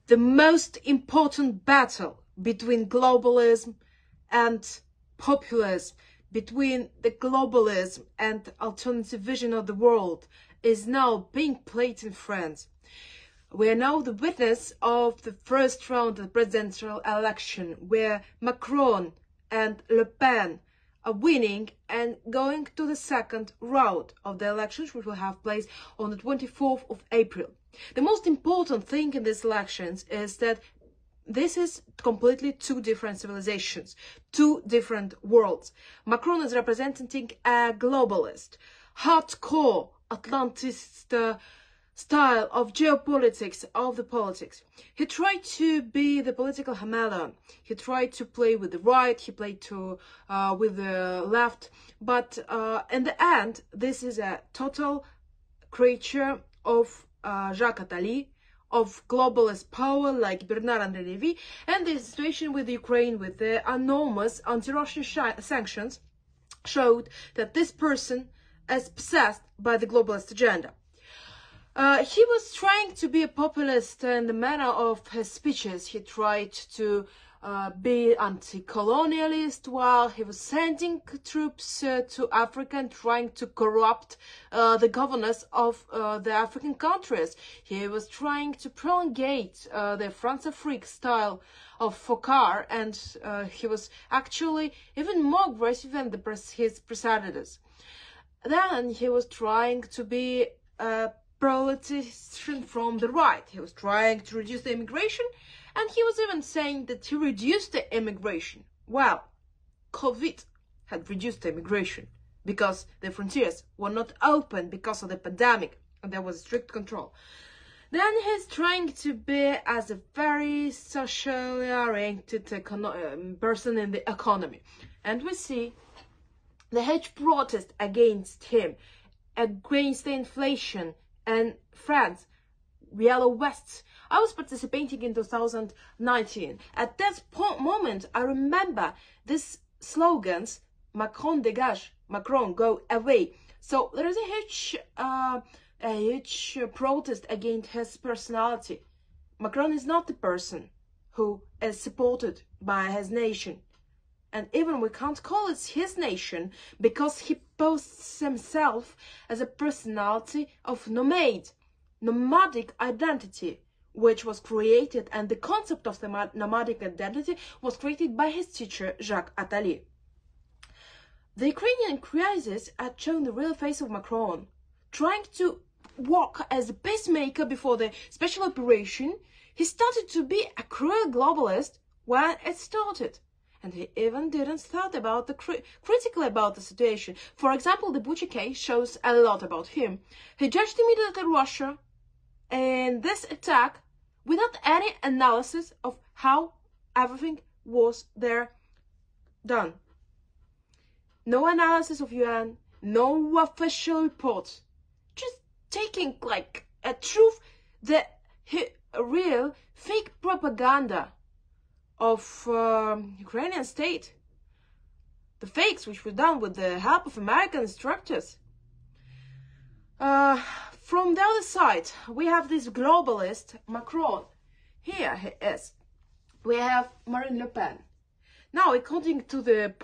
the most important battle between globalism and populism, between the globalism and alternative vision of the world, is now being played in France. We are now the witness of the first round of the presidential election, where Macron and Le Pen are winning and going to the second round of the elections, which will have place on the 24th of April. The most important thing in these elections is that this is completely two different civilizations, two different worlds. Macron is representing a globalist, hardcore Atlantist style of geopolitics, of the politics. He tried to be the political chameleon. He tried to play with the right, he played with the left, but in the end, this is a total creature of Jacques Attali, of globalist power like Bernard-Henri Lévy, and the situation with Ukraine with the enormous anti-Russian sanctions showed that this person is possessed by the globalist agenda. He was trying to be a populist in the manner of his speeches. He tried to be anti-colonialist while he was sending troops to Africa and trying to corrupt the governors of the African countries. He was trying to prolongate the France-Afrique style of Foccart, and he was actually even more aggressive than his predecessors. Then he was trying to be a politician from the right. He was trying to reduce the immigration, and he was even saying that he reduced the immigration. Well, COVID had reduced the immigration because the frontiers were not open because of the pandemic, and there was strict control. Then he's trying to be as a very socially oriented person in the economy. And we see the huge protest against him, against the inflation, and France, yellow vests. I was participating in 2019. At that moment, I remember these slogans: Macron dégage, Macron go away. So there is a huge protest against his personality. Macron is not the person who is supported by his nation. And even we can't call it his nation because he posts himself as a personality of nomadic identity, which was created, and the concept of the nomadic identity was created by his teacher, Jacques Attali. The Ukrainian crisis had shown the real face of Macron, trying to work as a peacemaker before the special operation. He started to be a cruel globalist when it started. And he even didn't thought about critically about the situation. For example, the Bucha case shows a lot about him. He judged immediately Russia in this attack without any analysis of how everything was there done. No analysis of UN, no official reports, just taking like a truth, the real fake propaganda of Ukrainian state, the fakes which were done with the help of American instructors. From the other side, we have this globalist Macron. Here he is. We have Marine Le Pen. Now, according to the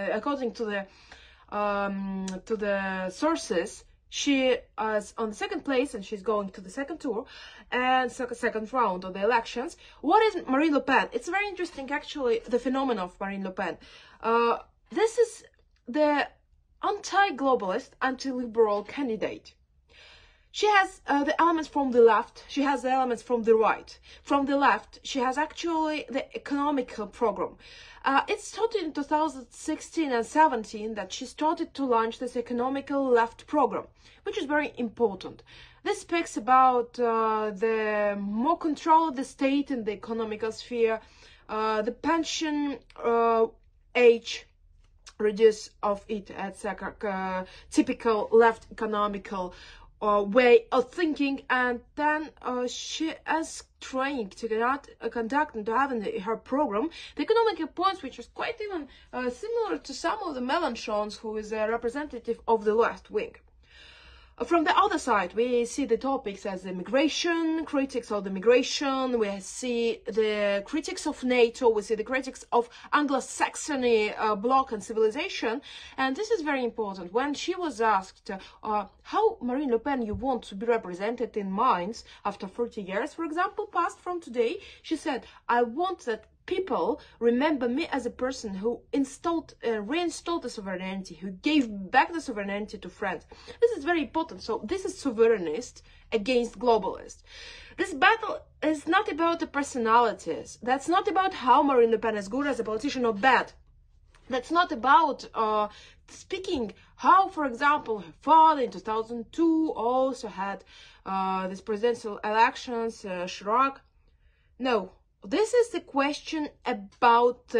sources, she is on the second place and she's going to the second tour and second round of the elections. What is Marine Le Pen? It's very interesting, actually, the phenomenon of Marine Le Pen. This is the anti-globalist, anti-liberal candidate. She has the elements from the left, she has the elements from the right. From the left, she has actually the economical program. It started in 2016 and 17 that she started to launch this economical left program, which is very important. This speaks about the more control of the state in the economical sphere, the pension age reduce of it, etc. Typical left economical way of thinking, and then she is trying to conduct and to have in her program the economic points, which is quite even similar to some of the Mélenchons, who is a representative of the left wing. From the other side, we see the topics as the migration, critics of the migration, we see the critics of NATO, we see the critics of Anglo-Saxony bloc and civilization, and this is very important. When she was asked how Marine Le Pen you want to be represented in Mainz after 40 years, for example, passed from today, she said, I want that people remember me as a person who reinstalled the sovereignty, who gave back the sovereignty to France. This is very important. So this is sovereignist against globalist. This battle is not about the personalities. That's not about how Marine Le Pen is good as a politician or bad. That's not about speaking how, for example, her father in 2002 also had these presidential elections, Chirac. No. This is the question about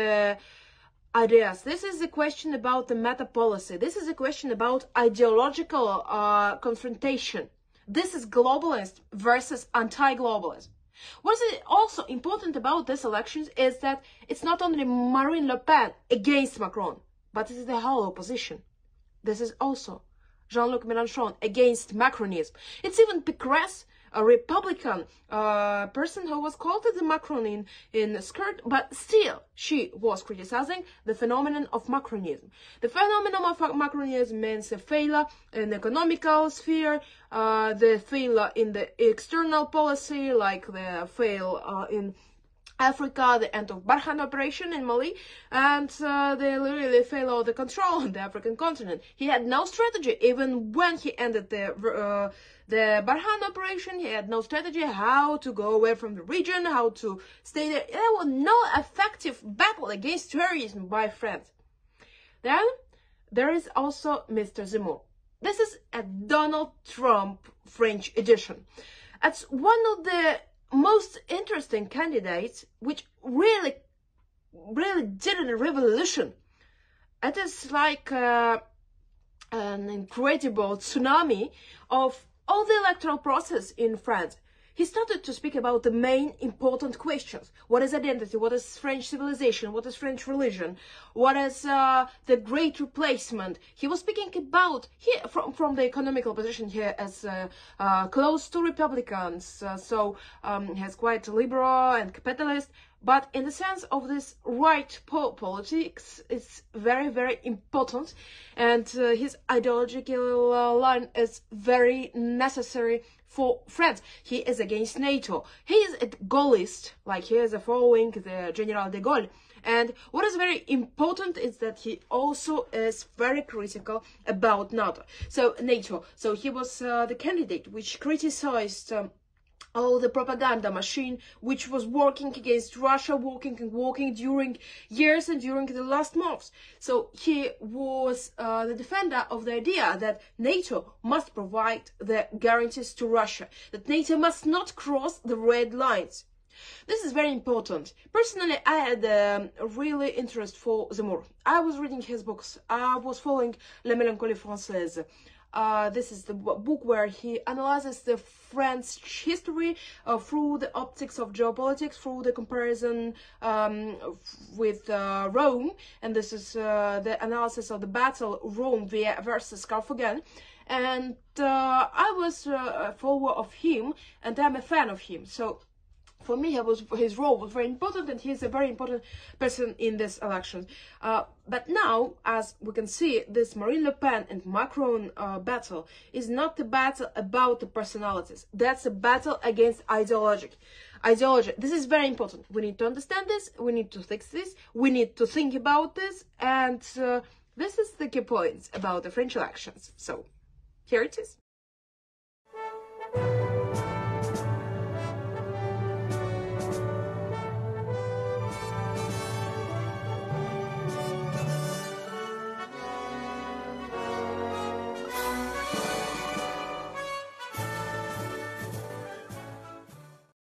ideas. This is the question about the meta policy. This is a question about ideological confrontation. This is globalist versus anti-globalist. What is also important about these elections is that it's not only Marine Le Pen against Macron, but it is the whole opposition. This is also Jean-Luc Mélenchon against Macronism. It's even Pécresse, a Republican person who was called the Macron in skirt, but still she was criticizing the phenomenon of Macronism. The phenomenon of Macronism means a failure in the economical sphere, the failure in the external policy, like the fail in Africa, the end of Barkhane operation in Mali, and they really fail all the control on the African continent. He had no strategy, even when he ended the Barkhane operation. He had no strategy how to go away from the region, how to stay there. There was no effective battle against terrorism by France. Then there is also Mr. Zemmour. This is a Donald Trump French edition. It's one of the most interesting candidates which really did a revolution. It is like an incredible tsunami of all the electoral process in France. He started to speak about the main important questions. What is identity? What is French civilization? What is French religion? What is the great replacement? He was speaking about, here from the economical position here as close to Republicans, he has quite liberal and capitalist, but in the sense of this right politics, it's very, very important, and his ideological line is very necessary for France. He is against NATO. He is a Gaullist, like he is following the General de Gaulle. And what is very important is that he also is very critical about NATO. So he was the candidate which criticized all the propaganda machine which was working against Russia, working during years and during the last months. So he was the defender of the idea that NATO must provide the guarantees to Russia, that NATO must not cross the red lines. This is very important. Personally, I had a really interest for Zemmour. I was reading his books. I was following La Mélancolie Française. This is the book where he analyzes the French history through the optics of geopolitics, through the comparison with Rome, and this is the analysis of the battle Rome versus Carthage. And I was a follower of him, and I'm a fan of him. So for me, his role was very important, and he's a very important person in this election. But now, as we can see, this Marine Le Pen and Macron battle is not a battle about the personalities. That's a battle against ideology. This is very important. We need to understand this. We need to fix this. We need to think about this. And this is the key points about the French elections. So here it is.